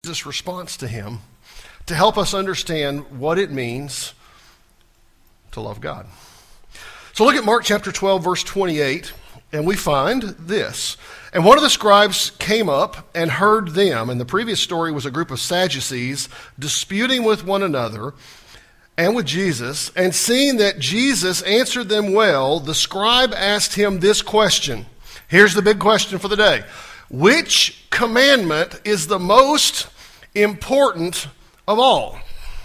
Jesus' response to him to help us understand what it means to love God. So look at Mark chapter 12, verse 28, and we find this. And one of the scribes came up and heard them, and the previous story was a group of Sadducees disputing with one another and with Jesus, and seeing that Jesus answered them well, the scribe asked him this question. Here's the big question for the day. Which commandment is the most important of all?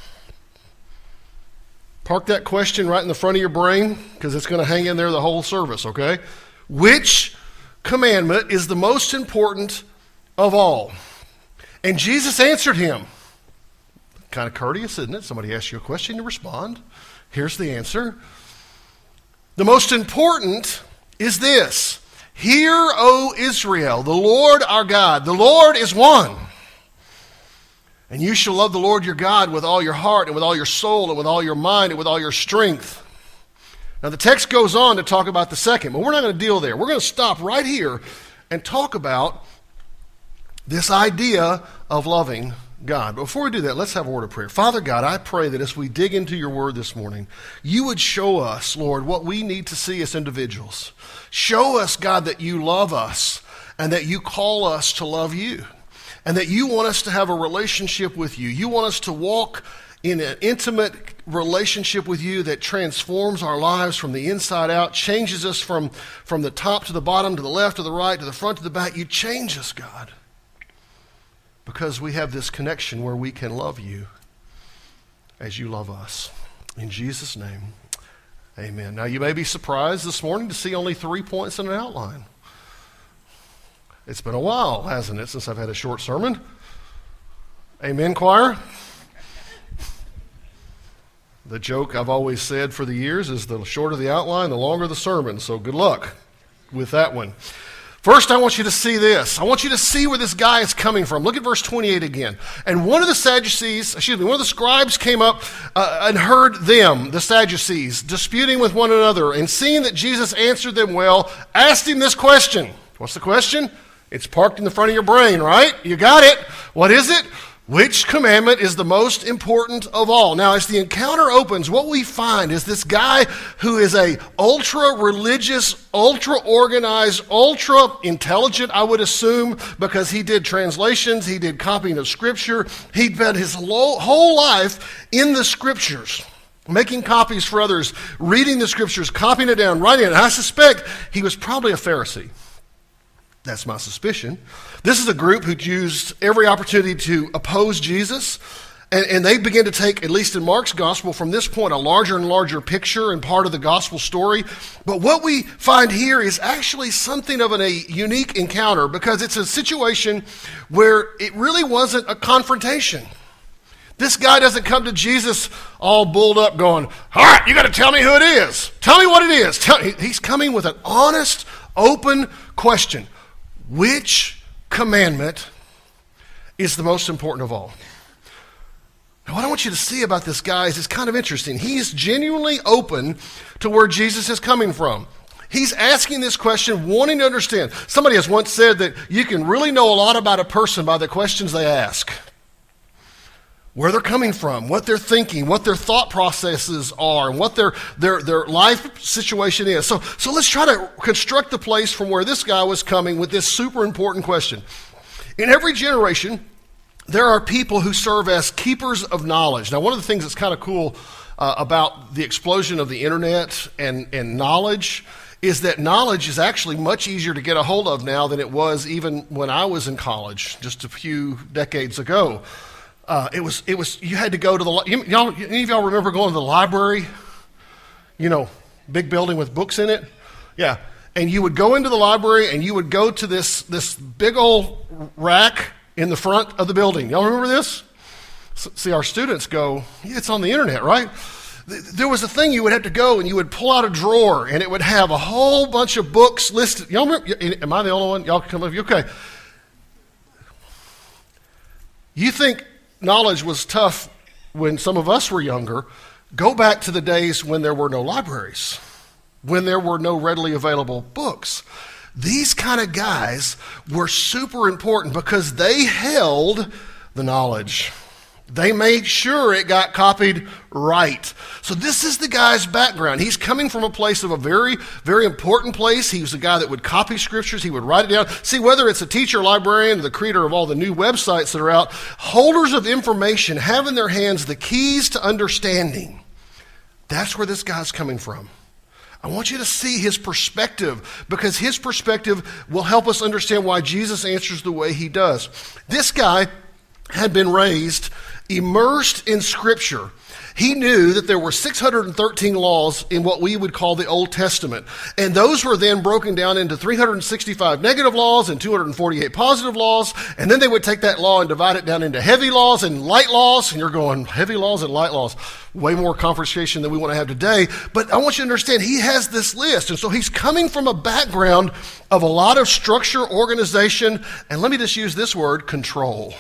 Park that question right in the front of your brain because it's going to hang in there the whole service, okay? Which commandment is the most important of all? And Jesus answered him. Kind of courteous, isn't it? Somebody asks you a question, you respond. Here's the answer. The most important is this. Hear, O Israel, the Lord our God, the Lord is one. And you shall love the Lord your God with all your heart and with all your soul and with all your mind and with all your strength. Now the text goes on to talk about the second, but we're not going to deal there. We're going to stop right here and talk about this idea of loving God. But before we do that, let's have a word of prayer. Father God, I pray that as we dig into your word this morning, you would show us, Lord, what we need to see as individuals. Show us, God, that you love us and that you call us to love you and that you want us to have a relationship with you. You want us to walk in an intimate relationship with you that transforms our lives from the inside out, changes us from the top to the bottom, to the left, to the right, to the front, to the back. You change us, God, because we have this connection where we can love you as you love us. In Jesus' name, amen. Now, you may be surprised this morning to see only 3 points in an outline. It's been a while, hasn't it, since I've had a short sermon? Amen, choir? The joke I've always said for the years is the shorter the outline, the longer the sermon. So good luck with that one. First, I want you to see this. I want you to see where this guy is coming from. Look at verse 28 again. And one of the scribes came up and heard them, the Sadducees, disputing with one another, and seeing that Jesus answered them well, asked him this question. What's the question? It's parked in the front of your brain, right? You got it. What is it? Which commandment is the most important of all? Now, as the encounter opens, what we find is this guy who is a ultra-religious, ultra-organized, ultra-intelligent, I would assume, because he did translations, he did copying of Scripture. He'd spent his whole life in the Scriptures, making copies for others, reading the Scriptures, copying it down, writing it. And I suspect he was probably a Pharisee. That's my suspicion. This is a group who used every opportunity to oppose Jesus, and they begin to take, at least in Mark's gospel, from this point, a larger and larger picture and part of the gospel story. But what we find here is actually something of a unique encounter, because it's a situation where it really wasn't a confrontation. This guy doesn't come to Jesus all bulled up going, all right, you got to tell me who it is. Tell me what it is. He's coming with an honest, open question. Which commandment is the most important of all? Now, what I want you to see about this guy is it's kind of interesting. He's genuinely open to where Jesus is coming from. He's asking this question, wanting to understand. Somebody has once said that you can really know a lot about a person by the questions they ask. Where they're coming from, what they're thinking, what their thought processes are, and what their life situation is. So let's try to construct the place from where this guy was coming with this super important question. In every generation, there are people who serve as keepers of knowledge. Now, one of the things that's kind of cool about the explosion of the internet and knowledge is that knowledge is actually much easier to get a hold of now than it was even when I was in college just a few decades ago. It was. You had to go to any of y'all remember going to the library? You know, big building with books in it? Yeah. And you would go into the library and you would go to this big old rack in the front of the building. Y'all remember this? See, our students go, yeah, it's on the internet, right? There was a thing you would have to go and you would pull out a drawer and it would have a whole bunch of books listed. Y'all remember? Am I the only one? Y'all can come over. Okay. You think knowledge was tough when some of us were younger? Go back to the days when there were no libraries, when there were no readily available books. These kind of guys were super important because they held the knowledge. They made sure it got copied right. So this is the guy's background. He's coming from a place of a very, very important place. He was a guy that would copy scriptures. He would write it down. See, whether it's a teacher, librarian, or the creator of all the new websites that are out, holders of information have in their hands the keys to understanding. That's where this guy's coming from. I want you to see his perspective, because his perspective will help us understand why Jesus answers the way he does. This guy had been raised immersed in Scripture. He knew that there were 613 laws in what we would call the Old Testament. And those were then broken down into 365 negative laws and 248 positive laws. And then they would take that law and divide it down into heavy laws and light laws. And you're going, heavy laws and light laws. Way more conversation than we want to have today. But I want you to understand, he has this list. And so he's coming from a background of a lot of structure, organization, and let me just use this word, control.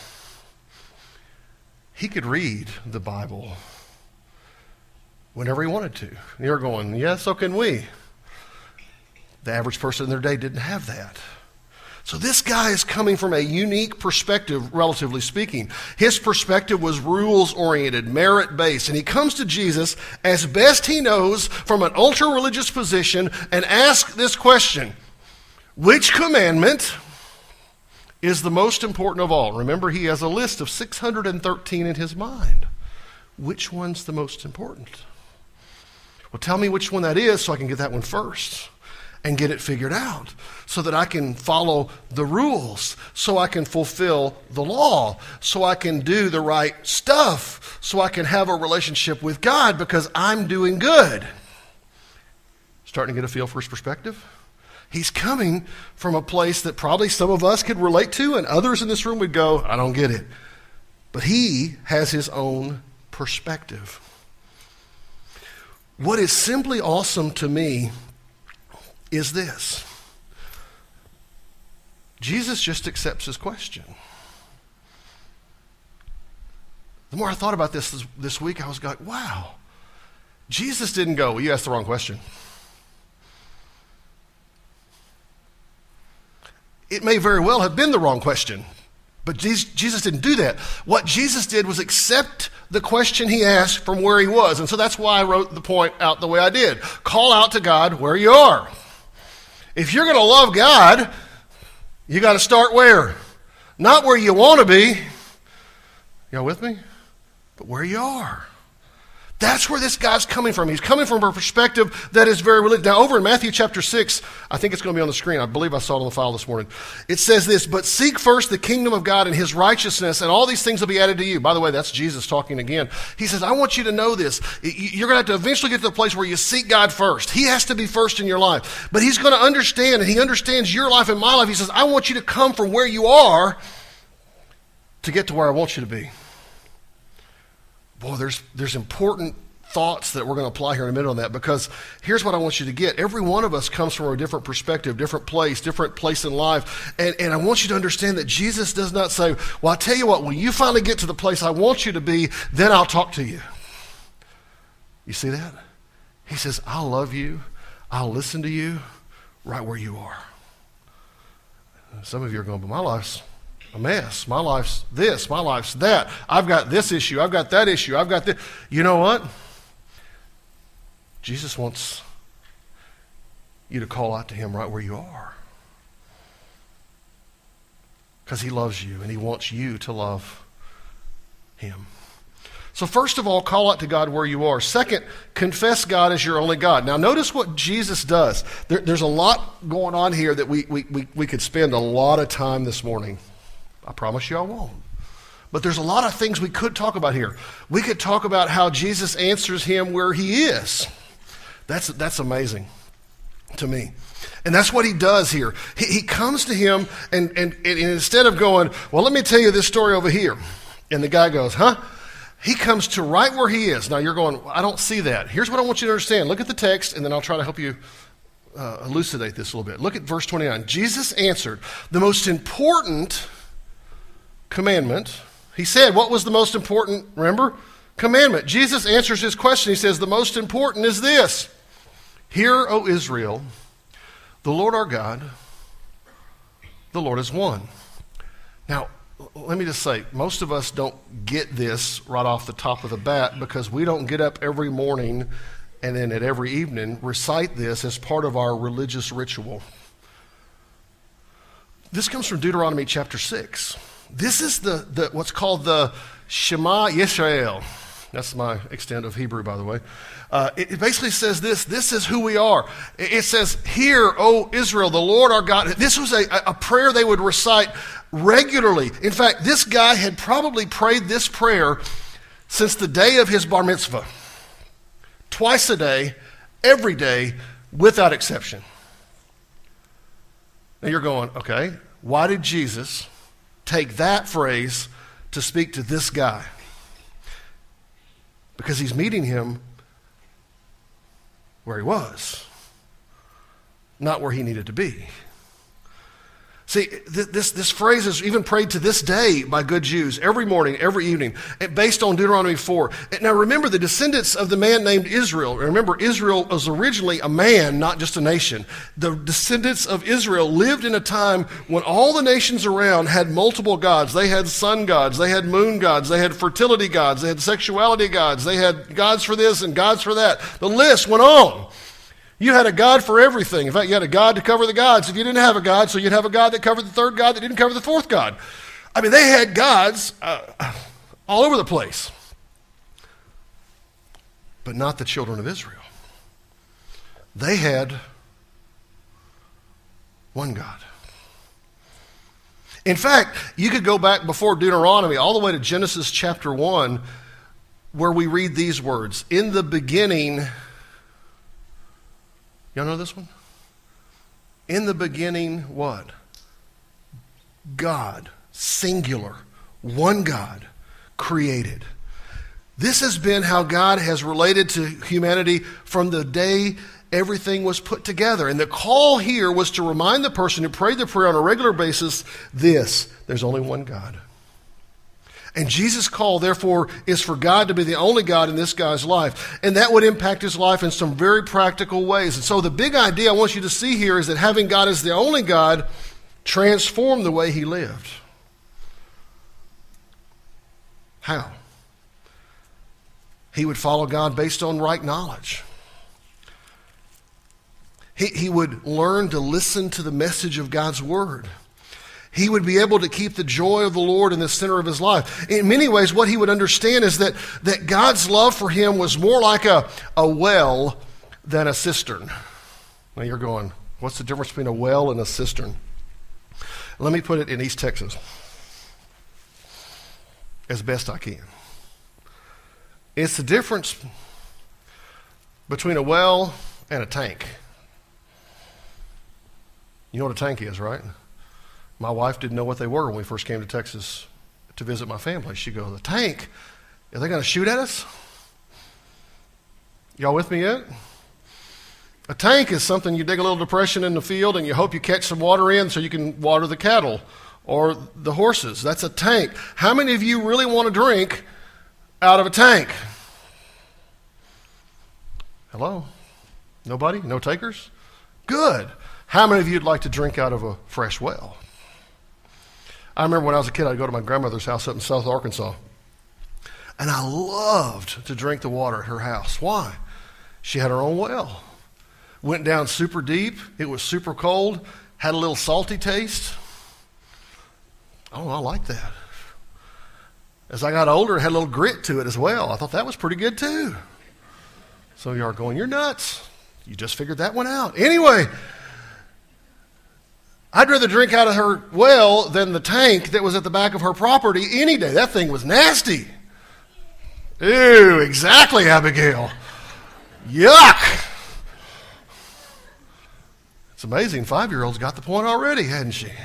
He could read the Bible whenever he wanted to. And you're going, yeah, so can we. The average person in their day didn't have that. So this guy is coming from a unique perspective, relatively speaking. His perspective was rules-oriented, merit-based, and he comes to Jesus as best he knows from an ultra-religious position and asks this question: which commandment is the most important of all? Remember, he has a list of 613 in his mind. Which one's the most important? Well, tell me which one that is so I can get that one first and get it figured out so that I can follow the rules, so I can fulfill the law, so I can do the right stuff, so I can have a relationship with God because I'm doing good. Starting to get a feel for his perspective? He's coming from a place that probably some of us could relate to, and others in this room would go, I don't get it. But he has his own perspective. What is simply awesome to me is this. Jesus just accepts his question. The more I thought about this week, I was like, wow. Jesus didn't go, well, you asked the wrong question. It may very well have been the wrong question, but Jesus didn't do that. What Jesus did was accept the question he asked from where he was. And so that's why I wrote the point out the way I did. Call out to God where you are. If you're going to love God, you got to start where? Not where you want to be. Y'all with me? But where you are. That's where this guy's coming from. He's coming from a perspective that is very religious. Now, over in Matthew chapter 6, I think it's going to be on the screen. I believe I saw it on the file this morning. It says this: but seek first the kingdom of God and his righteousness, and all these things will be added to you. By the way, that's Jesus talking again. He says, I want you to know this. You're going to have to eventually get to the place where you seek God first. He has to be first in your life. But he's going to understand, and he understands your life and my life. He says, I want you to come from where you are to get to where I want you to be. Boy, there's important thoughts that we're going to apply here in a minute on that, because here's what I want you to get. Every one of us comes from a different perspective, different place in life. And I want you to understand that Jesus does not say, well, I'll tell you what, when you finally get to the place I want you to be, then I'll talk to you. You see that? He says, I'll love you. I'll listen to you right where you are. Some of you are going, but my life's a mess. My life's this. My life's that. I've got this issue. I've got that issue. I've got this. You know what? Jesus wants you to call out to him right where you are. Because he loves you and he wants you to love him. So first of all, call out to God where you are. Second, confess God as your only God. Now notice what Jesus does. There's a lot going on here that we could spend a lot of time this morning. I promise you I won't. But there's a lot of things we could talk about here. We could talk about how Jesus answers him where he is. That's amazing to me. And that's what he does here. He comes to him and instead of going, well, let me tell you this story over here. And the guy goes, huh? He comes to right where he is. Now you're going, I don't see that. Here's what I want you to understand. Look at the text and then I'll try to help you elucidate this a little bit. Look at verse 29. Jesus answered, the most important commandment. He said, what was the most important, remember? Commandment. Jesus answers his question. He says, the most important is this: hear, O Israel, the Lord our God, the Lord is one. Now, let me just say, most of us don't get this right off the top of the bat because we don't get up every morning and then at every evening recite this as part of our religious ritual. This comes from Deuteronomy chapter 6. This is the what's called the Shema Yisrael. That's my extent of Hebrew, by the way. It basically says this is who we are. It says, "Hear, O Israel, the Lord our God." This was a prayer they would recite regularly. In fact, this guy had probably prayed this prayer since the day of his bar mitzvah. Twice a day, every day, without exception. Now you're going, okay, why did Jesus take that phrase to speak to this guy? Because he's meeting him where he was, not where he needed to be. See, this phrase is even prayed to this day by good Jews every morning, every evening, based on Deuteronomy 4. Now remember, the descendants of the man named Israel, remember Israel was originally a man, not just a nation. The descendants of Israel lived in a time when all the nations around had multiple gods. They had sun gods, they had moon gods, they had fertility gods, they had sexuality gods, they had gods for this and gods for that. The list went on. You had a God for everything. In fact, you had a God to cover the gods. If you didn't have a God, so you'd have a God that covered the third God that didn't cover the fourth God. I mean, they had gods all over the place. But not the children of Israel. They had one God. In fact, you could go back before Deuteronomy all the way to Genesis chapter 1, where we read these words. In the beginning... Y'all know this one? In the beginning, what? God, singular, one God, created. This has been how God has related to humanity from the day everything was put together. And the call here was to remind the person who prayed the prayer on a regular basis there's only one God. And Jesus' call, therefore, is for God to be the only God in this guy's life. And that would impact his life in some very practical ways. And so the big idea I want you to see here is that having God as the only God transformed the way he lived. How? He would follow God based on right knowledge. He would learn to listen to the message of God's word. He would be able to keep the joy of the Lord in the center of his life. In many ways, what he would understand is that God's love for him was more like a well than a cistern. Now you're going, what's the difference between a well and a cistern? Let me put it in East Texas as best I can. It's the difference between a well and a tank. You know what a tank is, right? My wife didn't know what they were when we first came to Texas to visit my family. She'd go, the tank? Are they going to shoot at us? Y'all with me yet? A tank is something you dig a little depression in the field and you hope you catch some water in so you can water the cattle or the horses. That's a tank. How many of you really want to drink out of a tank? Hello? Nobody? No takers? Good. How many of you would like to drink out of a fresh well? I remember when I was a kid, I'd go to my grandmother's house up in South Arkansas. And I loved to drink the water at her house. Why? She had her own well. Went down super deep. It was super cold. Had a little salty taste. Oh, I like that. As I got older, it had a little grit to it as well. I thought that was pretty good too. So you are going, you're nuts. You just figured that one out. Anyway, I'd rather drink out of her well than the tank that was at the back of her property any day. That thing was nasty. Ew, exactly, Abigail. Yuck. It's amazing 5-year-olds got the point already, hadn't she?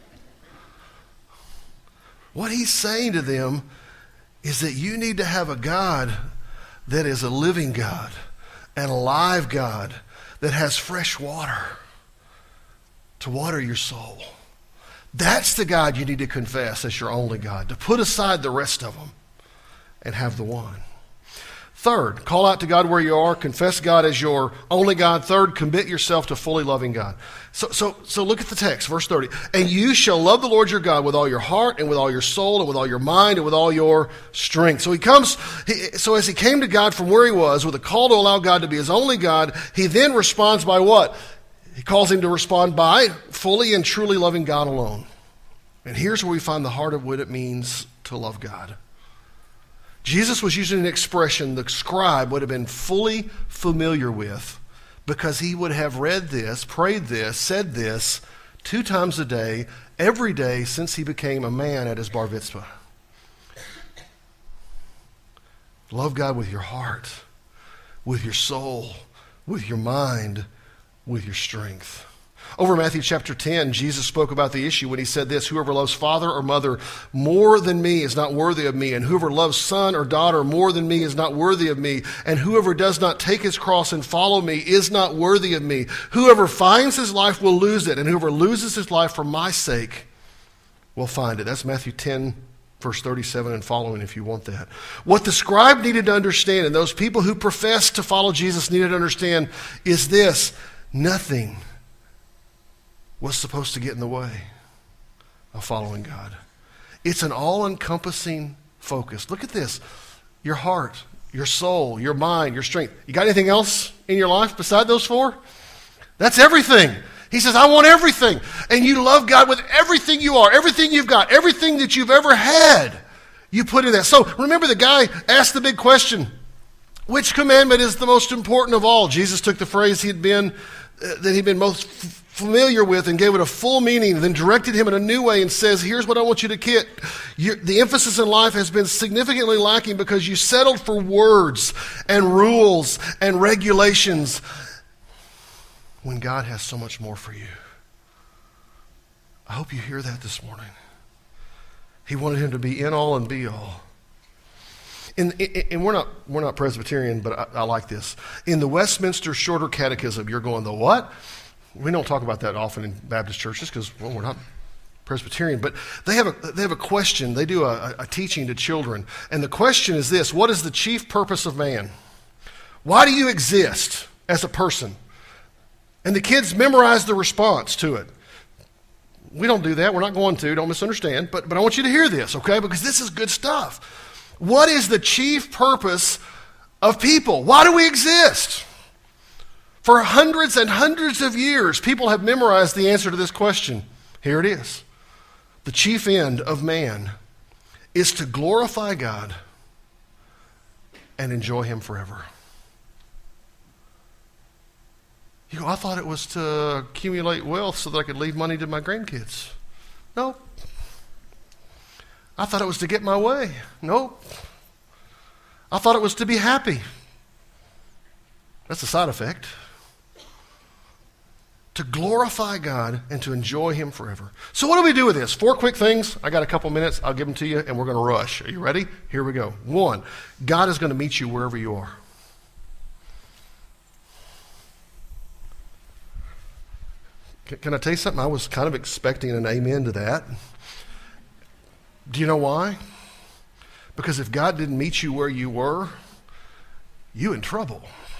What he's saying to them is that you need to have a God that is a living God, an alive God that has fresh water to water your soul. That's the God you need to confess as your only God, to put aside the rest of them and have the one. Third, call out to God where you are. Confess God as your only God. Third, commit yourself to fully loving God. So look at the text, verse 30. And you shall love the Lord your God with all your heart and with all your soul and with all your mind and with all your strength. So as he came to God from where he was with a call to allow God to be his only God, he then responds by what? He calls him to respond by fully and truly loving God alone. And here's where we find the heart of what it means to love God. Jesus was using an expression the scribe would have been fully familiar with because he would have read this, prayed this, said this 2 times a day, every day since he became a man at his bar mitzvah. Love God with your heart, with your soul, with your mind, with your strength. Over Matthew chapter 10, Jesus spoke about the issue when he said this, whoever loves father or mother more than me is not worthy of me, and whoever loves son or daughter more than me is not worthy of me, and whoever does not take his cross and follow me is not worthy of me. Whoever finds his life will lose it, and whoever loses his life for my sake will find it. That's Matthew 10, verse 37 and following if you want that. What the scribe needed to understand, and those people who profess to follow Jesus needed to understand, is this: nothing was supposed to get in the way of following God. It's an all-encompassing focus. Look at this. Your heart, your soul, your mind, your strength. You got anything else in your life beside those 4? That's everything. He says, I want everything. And you love God with everything you are, everything you've got, everything that you've ever had. You put in that. So remember, the guy asked the big question, which commandment is the most important of all? Jesus took the phrase he'd been most familiar with and gave it a full meaning, then directed him in a new way and says, here's what I want you to get. The emphasis in life has been significantly lacking because you settled for words and rules and regulations when God has so much more for you. I hope you hear that this morning. He wanted him to be in all and be all. And we're not Presbyterian, but I like this. In the Westminster Shorter Catechism, you're going, the what? We don't talk about that often in Baptist churches because, well, we're not Presbyterian. But they have a question. They do a teaching to children. And the question is this: what is the chief purpose of man? Why do you exist as a person? And the kids memorize the response to it. We don't do that. We're not going to. Don't misunderstand. But I want you to hear this, okay? Because this is good stuff. What is the chief purpose of people? Why do we exist? For hundreds and hundreds of years, people have memorized the answer to this question. Here it is. The chief end of man is to glorify God and enjoy him forever. You go, I thought it was to accumulate wealth so that I could leave money to my grandkids. No. I thought it was to get my way. No. I thought it was to be happy. That's a side effect. To glorify God and to enjoy him forever. So what do we do with this? 4 quick things. I got a couple minutes. I'll give them to you, and we're going to rush. Are you ready? Here we go. 1, God is going to meet you wherever you are. Can I tell you something? I was kind of expecting an amen to that. Do you know why? Because if God didn't meet you where you were, you in trouble.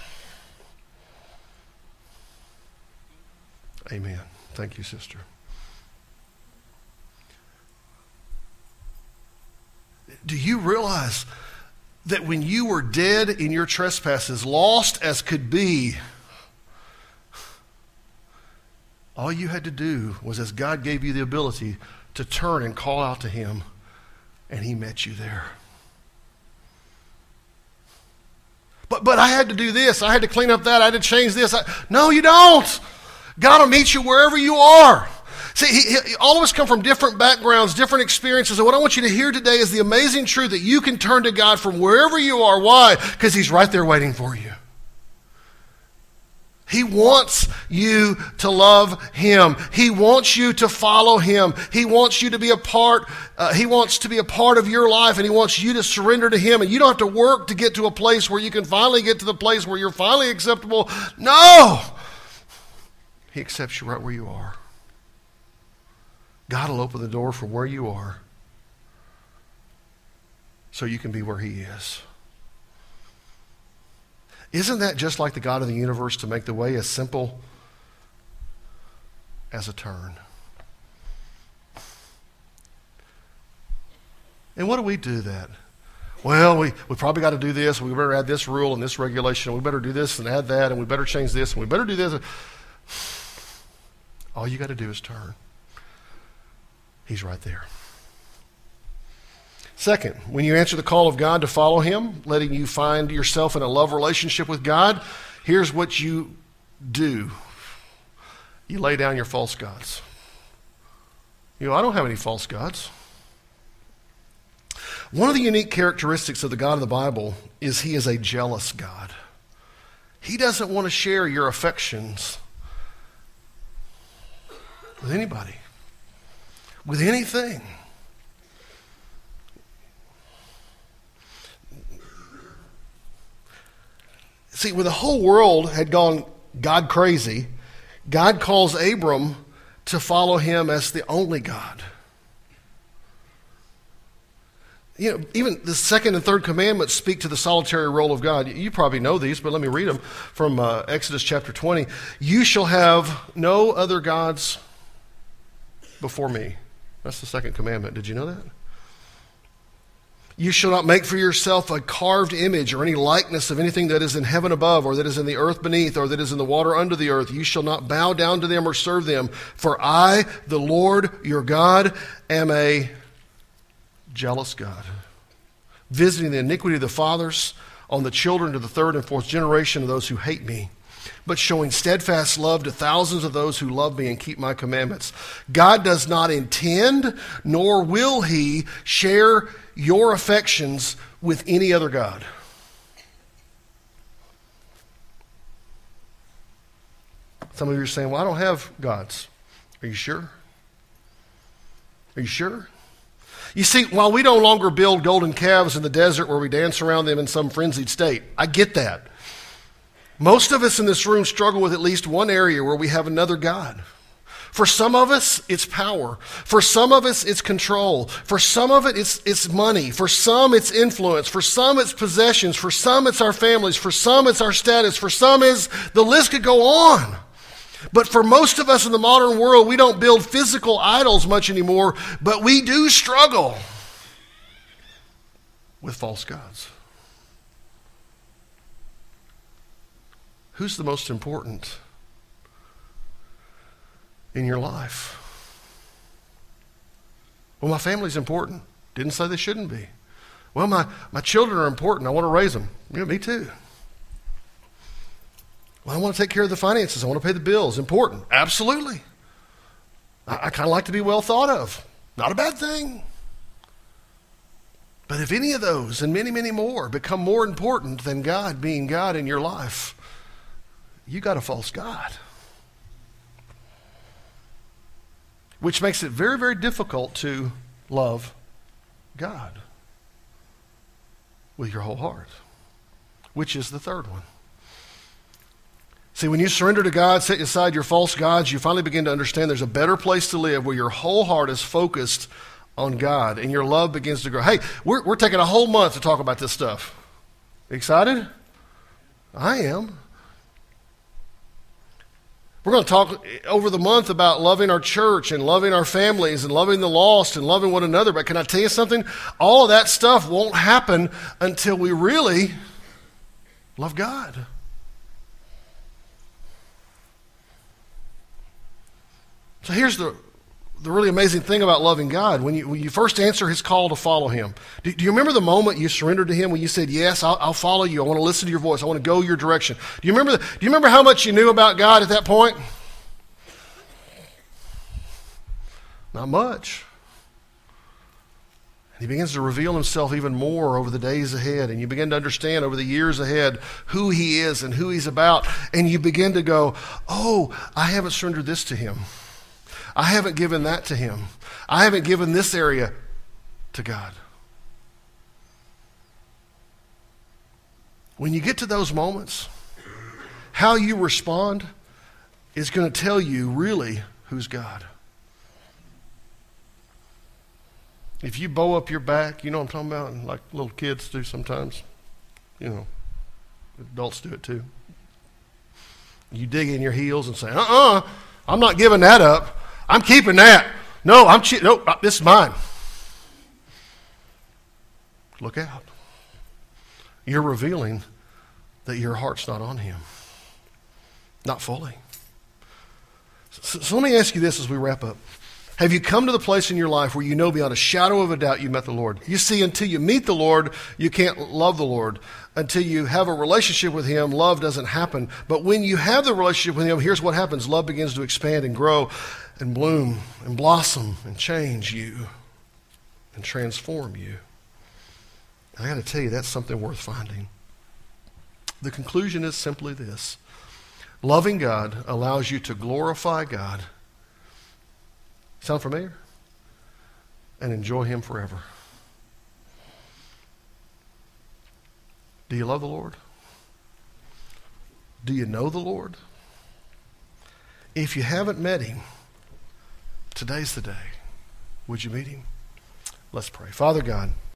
Amen. Thank you, sister. Do you realize that when you were dead in your trespasses, lost as could be, all you had to do was, as God gave you the ability, to turn and call out to him, and he met you there. But I had to do this. I had to clean up that. I had to change this. No, you don't. God will meet you wherever you are. See, all of us come from different backgrounds, different experiences, and what I want you to hear today is the amazing truth that you can turn to God from wherever you are. Why? Because he's right there waiting for you. He wants you to love him. He wants you to follow him. He wants you to be a part. He wants to be a part of your life, and he wants you to surrender to him. And you don't have to work to get to a place where you can finally get to the place where you're finally acceptable. No! He accepts you right where you are. God will open the door from where you are so you can be where he is. Isn't that just like the God of the universe to make the way as simple as a turn? And what do we do that? Well, we probably got to do this. We better add this rule and this regulation. And we better do this and add that. And we better change this. And we better do this. All you got to do is turn. He's right there. Second, when you answer the call of God to follow him, letting you find yourself in a love relationship with God, here's what you do. You lay down your false gods. I don't have any false gods. One of the unique characteristics of the God of the Bible is he is a jealous God. He doesn't want to share your affections with anybody, with anything. See, when the whole world had gone God crazy, God calls Abram to follow him as the only God. Even the second and third commandments speak to the solitary role of God. You probably know these, but let me read them from Exodus chapter 20. You shall have no other gods before me. That's the second commandment. Did you know that? You shall not make for yourself a carved image or any likeness of anything that is in heaven above, or that is in the earth beneath, or that is in the water under the earth. You shall not bow down to them or serve them. For I, the Lord your God, am a jealous God, visiting the iniquity of the fathers on the children to the third and fourth generation of those who hate me, but showing steadfast love to thousands of those who love me and keep my commandments. God does not intend, nor will he share your affections with any other God. Some of you are saying, well, I don't have gods. Are you sure? Are you sure? You see, while we no longer build golden calves in the desert where we dance around them in some frenzied state, I get that. Most of us in this room struggle with at least one area where we have another God. For some of us, it's power. For some of us, it's control. For some of it, it's money. For some, it's influence. For some, it's possessions. For some, it's our families. For some, it's our status. For some, the list could go on. But for most of us in the modern world, we don't build physical idols much anymore, but we do struggle with false gods. Who's the most important in your life? Well, my family's important. Didn't say they shouldn't be. Well, my children are important. I want to raise them. Me too. Well, I want to take care of the finances. I want to pay the bills. Important. Absolutely. I kind of like to be well thought of. Not a bad thing. But if any of those and many, many more become more important than God being God in your life, you got a false God. Which makes it very, very difficult to love God with your whole heart. Which is the third one. See, when you surrender to God, set aside your false gods, you finally begin to understand there's a better place to live where your whole heart is focused on God and your love begins to grow. Hey, we're taking a whole month to talk about this stuff. Excited? I am. We're going to talk over the month about loving our church and loving our families and loving the lost and loving one another. But can I tell you something? All of that stuff won't happen until we really love God. So here's the really amazing thing about loving God. When you first answer his call to follow him, do you remember the moment you surrendered to him when you said, yes, I'll follow you. I want to listen to your voice. I want to go your direction. Do you remember how much you knew about God at that point? Not much. He begins to reveal himself even more over the days ahead, and you begin to understand over the years ahead who he is and who he's about, and you begin to go, oh, I haven't surrendered this to him. I haven't given that to him. I haven't given this area to God. When you get to those moments, how you respond is going to tell you really who's God. If you bow up your back, you know what I'm talking about, like little kids do sometimes, Adults do it too. You dig in your heels and say, I'm not giving that up. I'm keeping that. No, this is mine. Look out. You're revealing that your heart's not on him. Not fully. So let me ask you this as we wrap up. Have you come to the place in your life where you know beyond a shadow of a doubt you met the Lord? You see, until you meet the Lord, you can't love the Lord. Until you have a relationship with him, love doesn't happen. But when you have the relationship with him, here's what happens. Love begins to expand and grow and bloom and blossom and change you and transform you. I got to tell you, that's something worth finding. The conclusion is simply this. Loving God allows you to glorify God. Sound familiar? And enjoy him forever. Do you love the Lord? Do you know the Lord? If you haven't met him, today's the day. Would you meet him? Let's pray. Father God,